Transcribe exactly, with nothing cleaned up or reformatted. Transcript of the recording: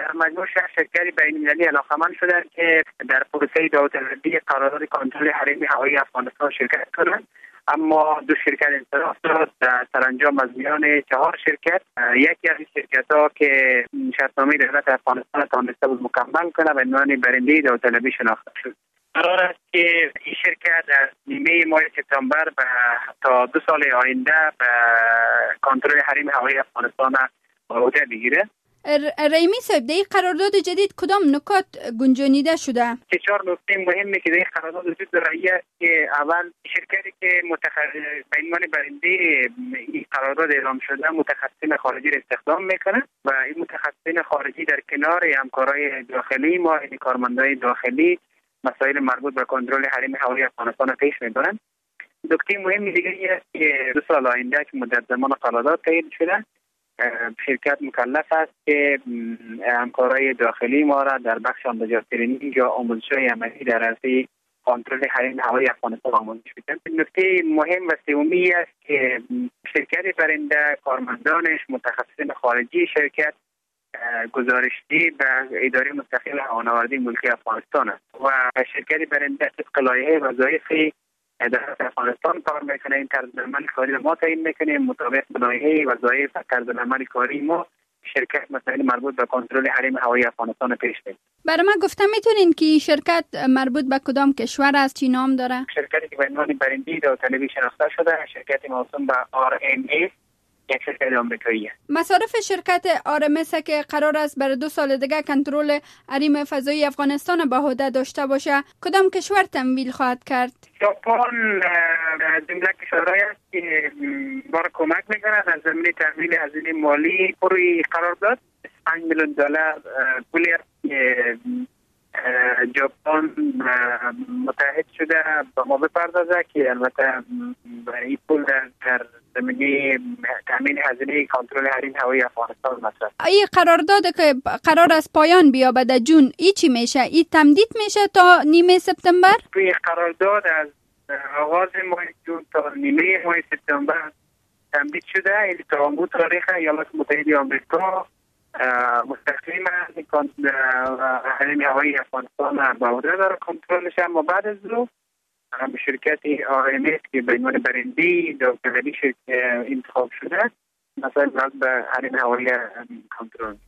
در مجموع شرکت بین‌المللی علاقمند شدند که در پروسه داوطلبی قرارداد کنترل حریم هوایی افغانستان شرکت کنند، اما دو شرکت انصراف داد. سرانجام از میان چهار شرکت یکی از این شرکت‌ها که شرطنامه دولت افغانستان تانسته بود مکمل کنه به عنوان برنده داوطلبی شناخته شد. قرار است که این شرکت از نیمه ماه سپتامبر تا دو سال آینده به کنترل حریم هوایی افغانستان عهده بگیره. رحیمی صاحب، در این قرارداد جدید کدام نکات گنجانیده شده؟ که چهار نکته مهمی که در این قرارداد وجود داره است که اول شرکتی که متخصص به عنوان برنده این قرارداد اعلام شده متخصصین خارجی را استخدام میکنه و این متخصصین خارجی در کنار همکارای داخلی ما، یعنی کارمندای داخلی، مسائل مربوط به کنترل حریم هوایی افغانستان پیش میبرند. نکته مهم دیگری است که دو سال آینده که مدت زمان قرارداد تایید شده، شرکت مکلف است که همکارای داخلی ما را در بخش آموزش ترینینگ یا آموزش‌های عملی در عرصه کنترل حریم هوایی افغانستان آموزش میدن. نکته مهم و سومی است که شرکت برنده، کارمندانش، متخصصین خارجی شرکت گزارشی به اداره مستقل هوانوردی ملکی افغانستان است و شرکت برنده طبق لایحه وظایف در افغانستان کار میکنه. این طرز عمل کاری ما تعیین میکنیم مطابق لایحه وظایف و طرز عمل کاری ما شرکت مسائل مربوط به کنترل حریم هوایی افغانستان پیش میبره. برای من گفتم میتونین که این شرکت مربوط به کدام کشور است، چی نام داره؟ شرکتی که به عنوان برنده داوطلبی شناخته شده شرکت موسوم به آر ام اس، یک شرکت آمریکایی است. مصارف شرکت آر ام اس که قرار است برای دو سال دیگه کنترل حریم فضایی افغانستان به عهده داشته باشه، کدام کشور تمویل خواهد کرد؟ ژاپن از جمله کشورهایی است که ما را کمک میکنند از زمینه تحویل هزینه مالی پروی قرار داد. پنج میلیون دلار پولی است که ژاپن متحد شده با ما بپردازه که البته این پول در زمینه تامین هزینه کنترل حریم هوایی افغانستان مصرف. این قرارداد که قرار است پایان بیابه در جون، ای چی میشه؟ این تمدید میشه تا نیمه سپتامبر؟ این قرارداد از آغاز ماه جون تا نیمه ماه سپتامبر تمدید شده. این تا اون تاریخ ایالات متحده آمریکا مستقیم از حریم هوایی افغانستان با عهده داره کنترلش، اما بعد از او به شرکت آر ام اس که به عنوان برنده داوطلبی انتخاب شده مثلا به حریم هوایی کنترل.